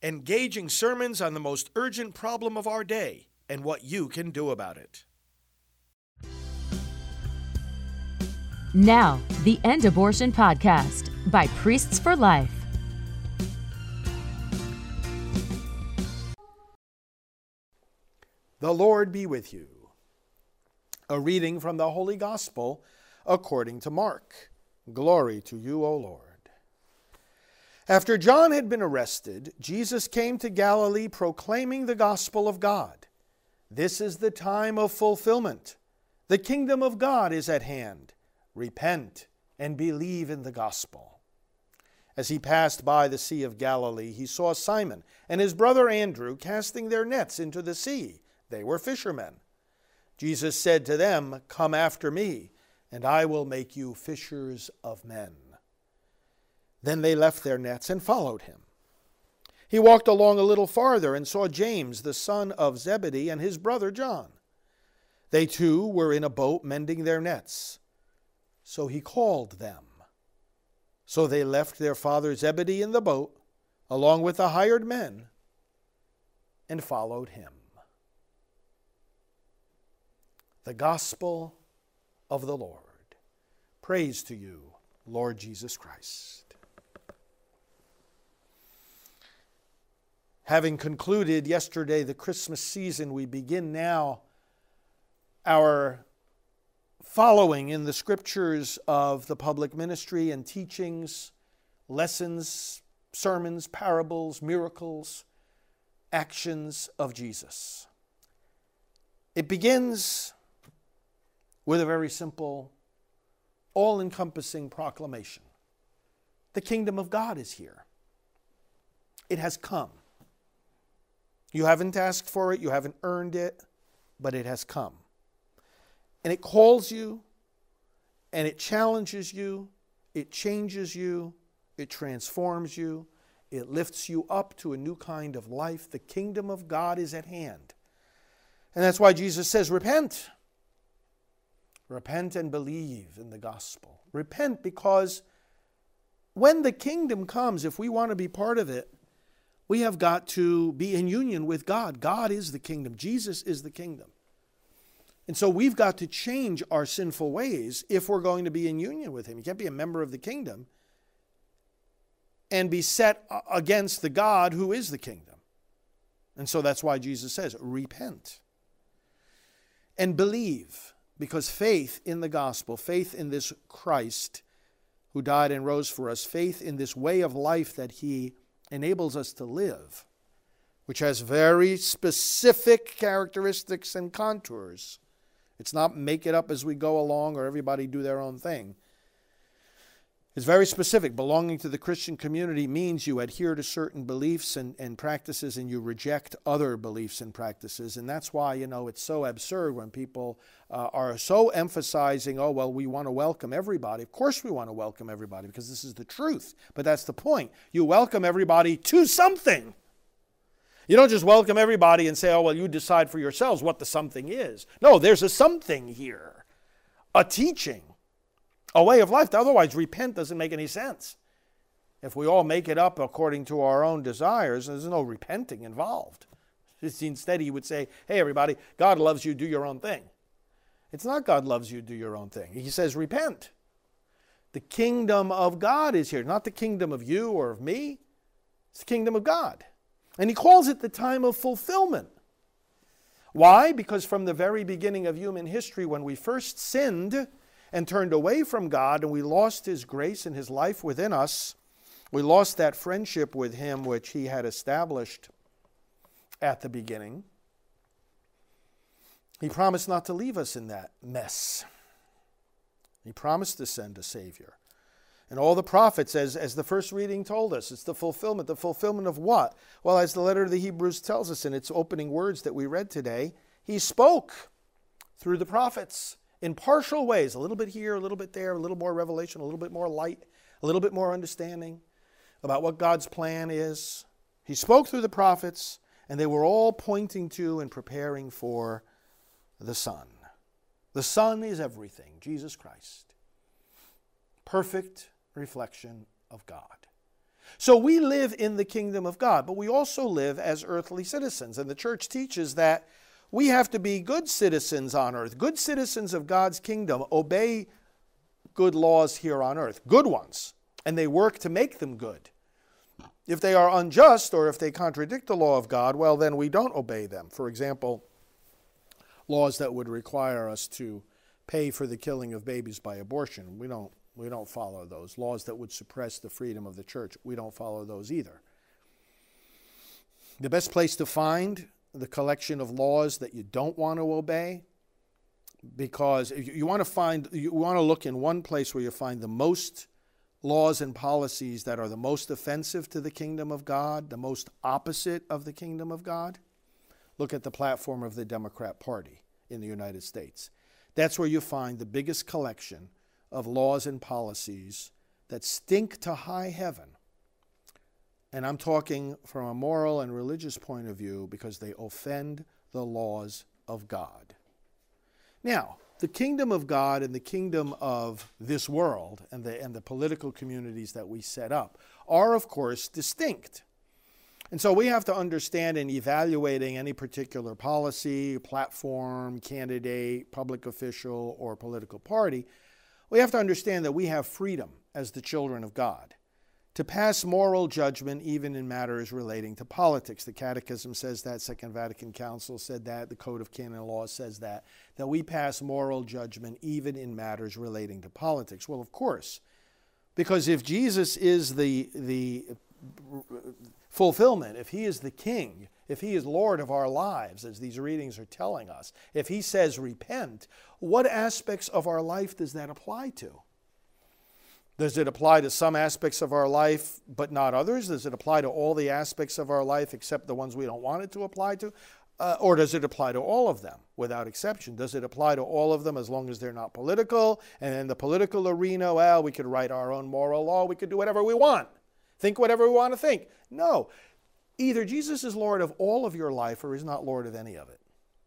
Engaging sermons on the most urgent problem of our day and what you can do about it. Now, the End Abortion Podcast by Priests for Life. The Lord be with you. A reading from the Holy Gospel according to Mark. Glory to you, O Lord. After John had been arrested, Jesus came to Galilee proclaiming the gospel of God. This is the time of fulfillment. The kingdom of God is at hand. Repent and believe in the gospel. As he passed by the Sea of Galilee, he saw Simon and his brother Andrew casting their nets into the sea. They were fishermen. Jesus said to them, "Come after me, and I will make you fishers of men." Then they left their nets and followed him. He walked along a little farther and saw James, the son of Zebedee, and his brother John. They too were in a boat mending their nets. So he called them. So they left their father Zebedee in the boat, along with the hired men, and followed him. The Gospel of the Lord. Praise to you, Lord Jesus Christ. Having concluded yesterday the Christmas season, we begin now our following in the scriptures of the public ministry and teachings, lessons, sermons, parables, miracles, actions of Jesus. It begins with a very simple, all-encompassing proclamation. The kingdom of God is here. It has come. You haven't asked for it, you haven't earned it, but it has come. And it calls you, and it challenges you, it changes you, it transforms you, it lifts you up to a new kind of life. The kingdom of God is at hand. And that's why Jesus says, repent. Repent and believe in the gospel. Repent because when the kingdom comes, if we want to be part of it, we have got to be in union with God. God is the kingdom. Jesus is the kingdom. And so we've got to change our sinful ways if we're going to be in union with him. You can't be a member of the kingdom and be set against the God who is the kingdom. And so that's why Jesus says, repent and believe, because faith in the gospel, faith in this Christ who died and rose for us, faith in this way of life that he enables us to live, which has very specific characteristics and contours. It's not make it up as we go along or everybody do their own thing. It's very specific. Belonging to the Christian community means you adhere to certain beliefs and practices and you reject other beliefs and practices. And that's why, it's so absurd when people are so emphasizing, we want to welcome everybody. Of course we want to welcome everybody because this is the truth. But that's the point. You welcome everybody to something. You don't just welcome everybody and say, you decide for yourselves what the something is. No, there's a something here, a teaching, a way of life. Otherwise, repent doesn't make any sense. If we all make it up according to our own desires, there's no repenting involved. Instead, he would say, hey, everybody, God loves you, do your own thing. It's not God loves you, do your own thing. He says, repent. The kingdom of God is here, not the kingdom of you or of me. It's the kingdom of God. And he calls it the time of fulfillment. Why? Because from the very beginning of human history, when we first sinned and turned away from God and we lost his grace and his life within us, we lost that friendship with him which he had established at the beginning. He promised not to leave us in that mess. He promised to send a Savior. And all the prophets, as the first reading told us, it's the fulfillment. The fulfillment of what? Well, as the letter to the Hebrews tells us in its opening words that we read today, he spoke through the prophets in partial ways, a little bit here, a little bit there, a little more revelation, a little bit more light, a little bit more understanding about what God's plan is. He spoke through the prophets, and they were all pointing to and preparing for the Son. The Son is everything, Jesus Christ. Perfect reflection of God. So we live in the kingdom of God, but we also live as earthly citizens. And the church teaches that we have to be good citizens on earth, good citizens of God's kingdom, obey good laws here on earth, good ones, and they work to make them good. If they are unjust or if they contradict the law of God, well, then we don't obey them. For example, laws that would require us to pay for the killing of babies by abortion. We don't follow those. Laws that would suppress the freedom of the church, we don't follow those either. The best place to find the collection of laws that you don't want to obey, because you want to look in one place where you find the most laws and policies that are the most offensive to the kingdom of God, the most opposite of the kingdom of God. Look at the platform of the Democrat Party in the United States. That's where you find the biggest collection of laws and policies that stink to high heaven. And I'm talking from a moral and religious point of view because they offend the laws of God. Now, the kingdom of God and the kingdom of this world and the political communities that we set up are, of course, distinct. And so we have to understand in evaluating any particular policy, platform, candidate, public official, or political party, we have to understand that we have freedom as the children of God to pass moral judgment even in matters relating to politics. The Catechism says that, Second Vatican Council said that, the Code of Canon Law says that we pass moral judgment even in matters relating to politics. Well, of course, because if Jesus is the fulfillment, if he is the king, if he is Lord of our lives, as these readings are telling us, if he says repent, what aspects of our life does that apply to? Does it apply to some aspects of our life but not others? Does it apply to all the aspects of our life except the ones we don't want it to apply to? Or does it apply to all of them without exception? Does it apply to all of them as long as they're not political? And in the political arena, well, we could write our own moral law. We could do whatever we want. Think whatever we want to think. No. Either Jesus is Lord of all of your life or he's not Lord of any of it.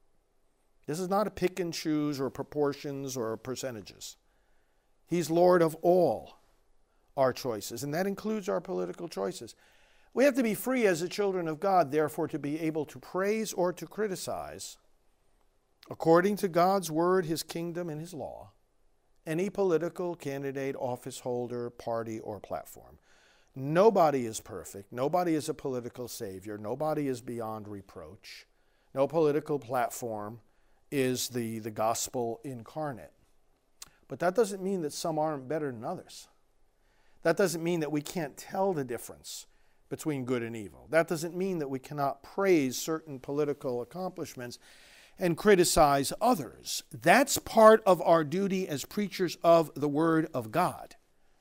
This is not a pick and choose or proportions or percentages. He's Lord of all our choices, and that includes our political choices. We have to be free as the children of God, therefore, to be able to praise or to criticize, according to God's word, his kingdom, and his law, any political candidate, office holder, party, or platform. Nobody is perfect. Nobody is a political savior. Nobody is beyond reproach. No political platform is the gospel incarnate. But that doesn't mean that some aren't better than others. That doesn't mean that we can't tell the difference between good and evil. That doesn't mean that we cannot praise certain political accomplishments and criticize others. That's part of our duty as preachers of the Word of God.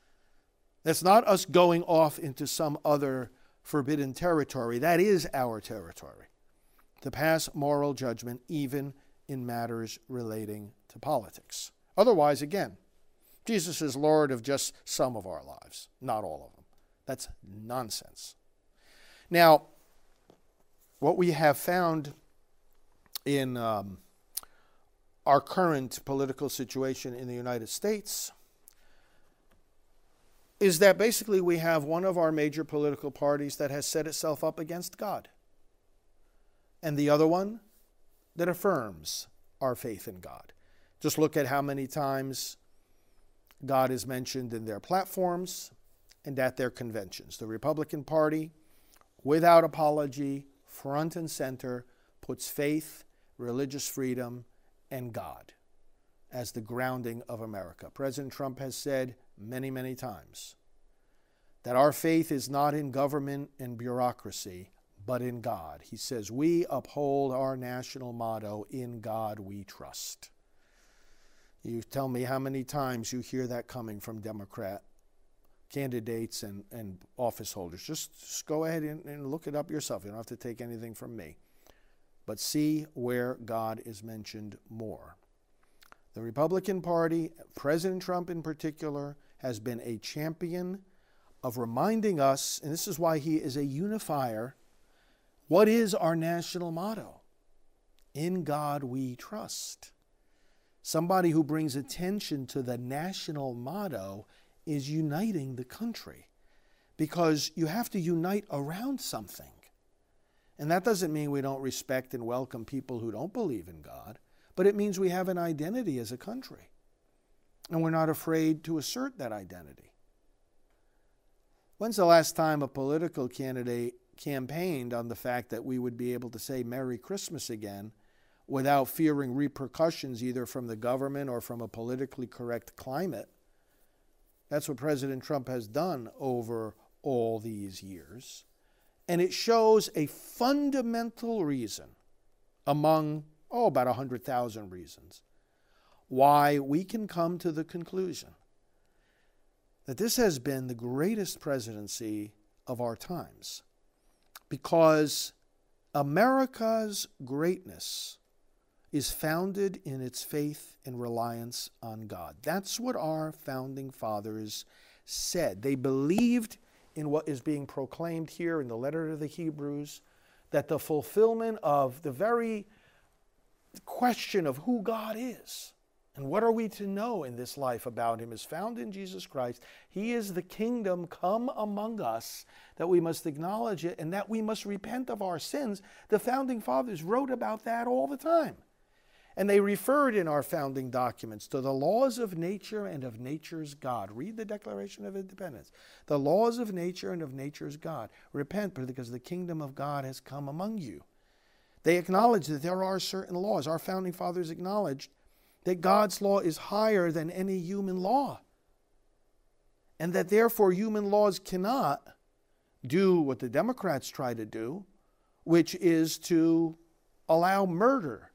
That's not us going off into some other forbidden territory. That is our territory, to pass moral judgment even in matters relating to politics. Otherwise, again, Jesus is Lord of just some of our lives, not all of them. That's nonsense. Now, what we have found in our current political situation in the United States is that basically we have one of our major political parties that has set itself up against God, and the other one that affirms our faith in God. Just look at how many times God is mentioned in their platforms and at their conventions. The Republican Party, without apology, front and center, puts faith, religious freedom, and God as the grounding of America. President Trump has said many, many times that our faith is not in government and bureaucracy, but in God. He says, we uphold our national motto, in God we trust. You tell me how many times you hear that coming from Democrat candidates and office holders. Just go ahead and look it up yourself. You don't have to take anything from me. But see where God is mentioned more. The Republican Party, President Trump in particular, has been a champion of reminding us, and this is why he is a unifier, what is our national motto? In God we trust. Somebody who brings attention to the national motto is uniting the country. because you have to unite around something. And that doesn't mean we don't respect and welcome people who don't believe in God, but it means we have an identity as a country. And we're not afraid to assert that identity. When's the last time a political candidate campaigned on the fact that we would be able to say Merry Christmas again without fearing repercussions either from the government or from a politically correct climate? That's what President Trump has done over all these years. And it shows a fundamental reason among, about 100,000 reasons, why we can come to the conclusion that this has been the greatest presidency of our times. Because America's greatness is founded in its faith and reliance on God. That's what our founding fathers said. They believed in what is being proclaimed here in the letter to the Hebrews, that the fulfillment of the very question of who God is and what are we to know in this life about him is found in Jesus Christ. He is the kingdom come among us, that we must acknowledge it and that we must repent of our sins. The founding fathers wrote about that all the time. And they referred in our founding documents to the laws of nature and of nature's God. Read the Declaration of Independence. The laws of nature and of nature's God. Repent because the kingdom of God has come among you. They acknowledge that there are certain laws. Our founding fathers acknowledged that God's law is higher than any human law. And that therefore human laws cannot do what the Democrats try to do, which is to allow murder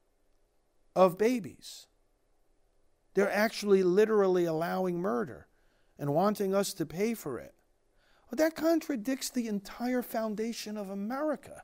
of babies. They're actually literally allowing murder and wanting us to pay for it. Well, that contradicts the entire foundation of America.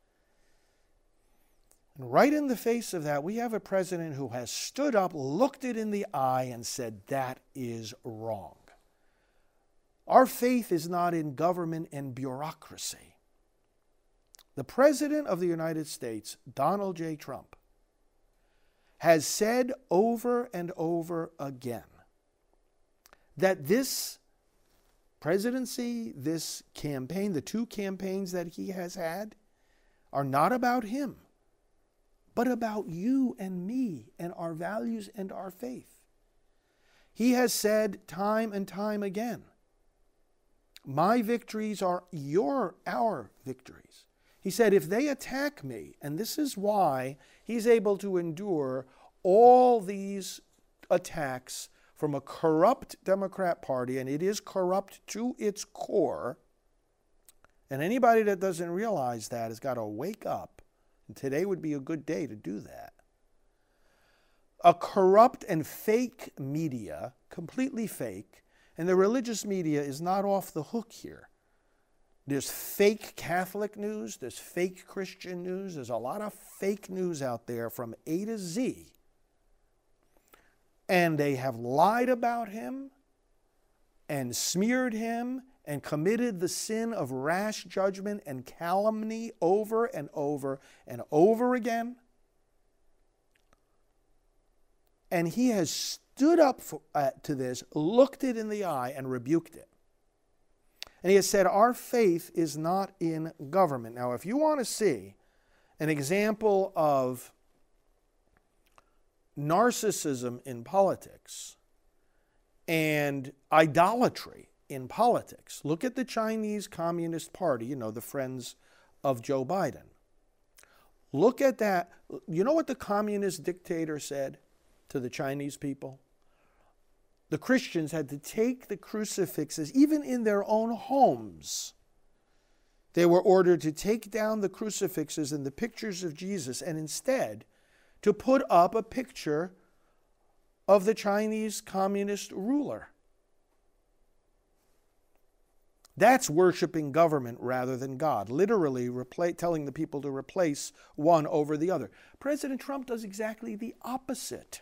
And right in the face of that, we have a president who has stood up, looked it in the eye, and said, that is wrong. Our faith is not in government and bureaucracy. The President of the United States, Donald J. Trump, has said over and over again that this presidency, this campaign, the two campaigns that he has had, are not about him, but about you and me and our values and our faith. He has said time and time again, my victories are our victories. He said, if they attack me, and this is why he's able to endure all these attacks from a corrupt Democrat Party, and it is corrupt to its core, and anybody that doesn't realize that has got to wake up, and today would be a good day to do that. A corrupt and fake media, completely fake, and the religious media is not off the hook here. There's fake Catholic news, there's fake Christian news, there's a lot of fake news out there from A to Z. And they have lied about him and smeared him and committed the sin of rash judgment and calumny over and over and over again. And he has stood up to this, looked it in the eye, and rebuked it. And he has said, our faith is not in government. Now, if you want to see an example of narcissism in politics and idolatry in politics, look at the Chinese Communist Party, the friends of Joe Biden. Look at that. You know what the communist dictator said to the Chinese people? The Christians had to take the crucifixes, even in their own homes. They were ordered to take down the crucifixes and the pictures of Jesus, and instead to put up a picture of the Chinese communist ruler. That's worshiping government rather than God, literally telling the people to replace one over the other. President Trump does exactly the opposite.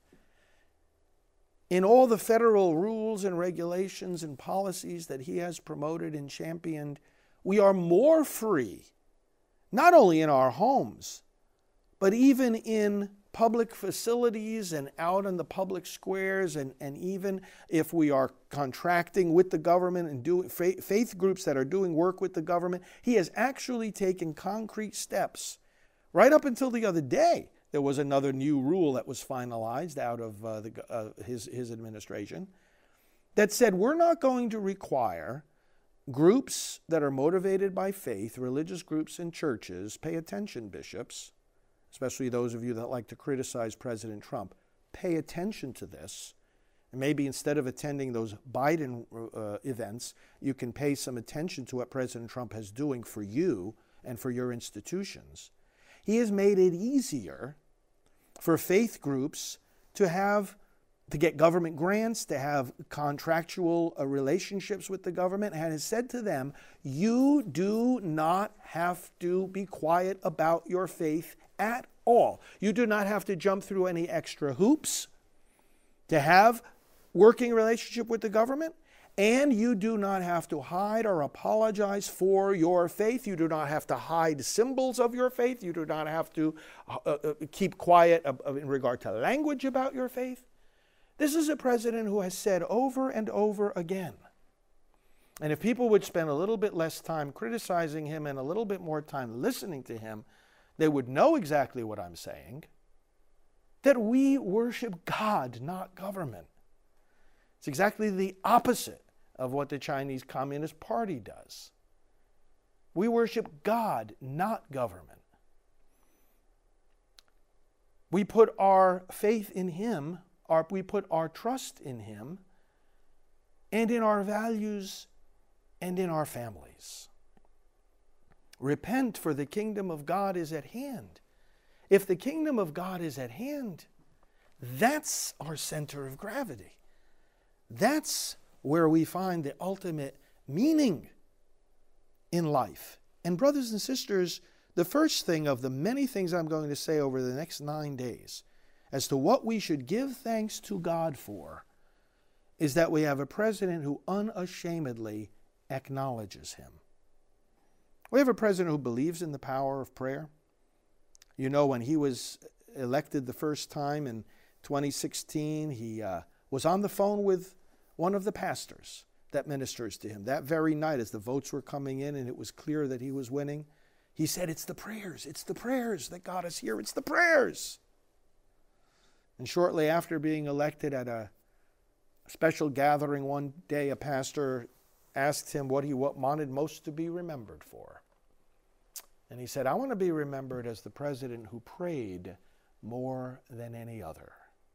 In all the federal rules and regulations and policies that he has promoted and championed, we are more free, not only in our homes, but even in public facilities and out in the public squares, and even if we are contracting with the government and doing faith groups that are doing work with the government, he has actually taken concrete steps. Right up until the other day, there was another new rule that was finalized out of his administration that said we're not going to require groups that are motivated by faith, religious groups and churches, pay attention, bishops, especially those of you that like to criticize President Trump, pay attention to this. And maybe instead of attending those Biden events, you can pay some attention to what President Trump is doing for you and for your institutions. He has made it easier for faith groups to get government grants, to have contractual relationships with the government, and has said to them, you do not have to be quiet about your faith at all. You do not have to jump through any extra hoops to have working relationship with the government, and you do not have to hide or apologize for your faith. You do not have to hide symbols of your faith. You do not have to keep quiet in regard to language about your faith. This is a president who has said over and over again, and if people would spend a little bit less time criticizing him and a little bit more time listening to him, they would know exactly what I'm saying, that we worship God, not government. It's exactly the opposite of what the Chinese Communist Party does. We worship God, not government. We put our faith in Him, we put our trust in Him, and in our values and in our families. Repent, for the kingdom of God is at hand. If the kingdom of God is at hand, that's our center of gravity. That's where we find the ultimate meaning in life. And brothers and sisters, the first thing of the many things I'm going to say over the next 9 days as to what we should give thanks to God for is that we have a president who unashamedly acknowledges Him. We have a president who believes in the power of prayer. You know, when he was elected the first time in 2016, he was on the phone with one of the pastors that ministers to him. That very night, as the votes were coming in and it was clear that he was winning, he said, it's the prayers that got us here. It's the prayers. And shortly after being elected, at a special gathering one day, a pastor asked him what he wanted most to be remembered for. And he said, I want to be remembered as the president who prayed more than any other.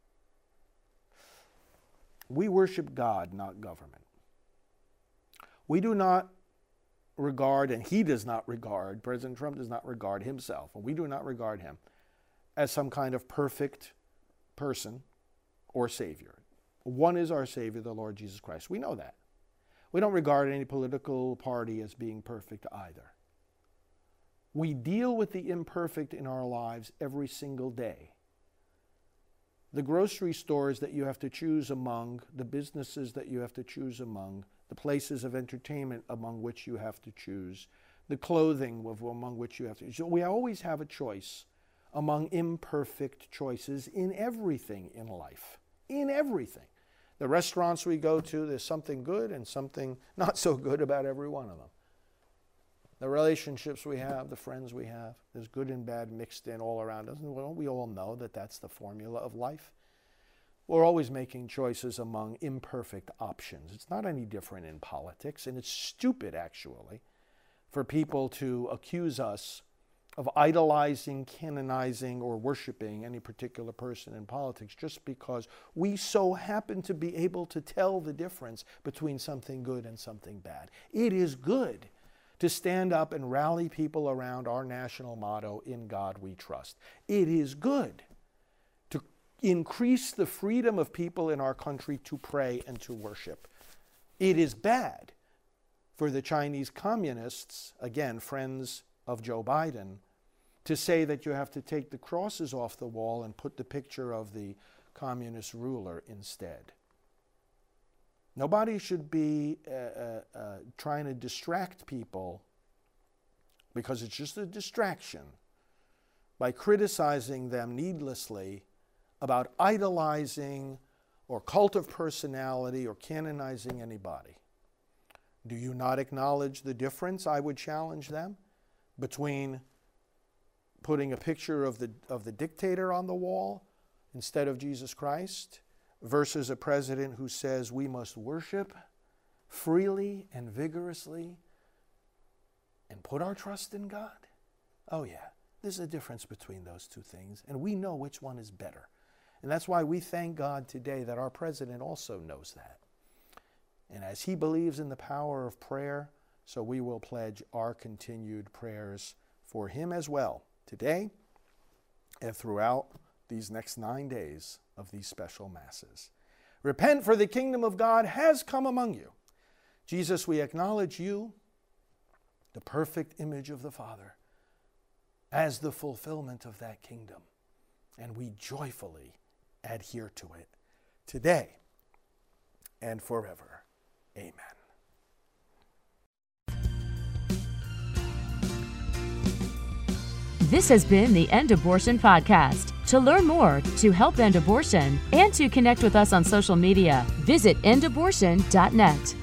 We worship God, not government. We do not regard, and he does not regard, President Trump does not regard himself, and we do not regard him as some kind of perfect person or Savior. One is our Savior, the Lord Jesus Christ. We know that. We don't regard any political party as being perfect either. We deal with the imperfect in our lives every single day. The grocery stores that you have to choose among, the businesses that you have to choose among, the places of entertainment among which you have to choose, the clothing among which you have to choose. So we always have a choice among imperfect choices in everything in life. In everything. The restaurants we go to, there's something good and something not so good about every one of them. The relationships we have, the friends we have, there's good and bad mixed in all around us. And we all know that that's the formula of life. We're always making choices among imperfect options. It's not any different in politics, and it's stupid, actually, for people to accuse us of idolizing, canonizing, or worshiping any particular person in politics just because we so happen to be able to tell the difference between something good and something bad. It is good to stand up and rally people around our national motto, in God we trust. It is good to increase the freedom of people in our country to pray and to worship. It is bad for the Chinese communists, again, friends of Joe Biden, to say that you have to take the crosses off the wall and put the picture of the communist ruler instead. Nobody should be trying to distract people, because it's just a distraction, by criticizing them needlessly about idolizing or cult of personality or canonizing anybody? Do you not acknowledge the difference, I would challenge them, between putting a picture of the dictator on the wall instead of Jesus Christ versus a president who says we must worship freely and vigorously and put our trust in God? Oh yeah, there's a difference between those two things, and we know which one is better. And that's why we thank God today that our president also knows that. And as he believes in the power of prayer, so we will pledge our continued prayers for him as well, today and throughout these next 9 days of these special masses. Repent, for the kingdom of God has come among you. Jesus, we acknowledge you, the perfect image of the Father, as the fulfillment of that kingdom, and we joyfully adhere to it today and forever. Amen. This has been the End Abortion Podcast. To learn more, to help end abortion, and to connect with us on social media, visit endabortion.net.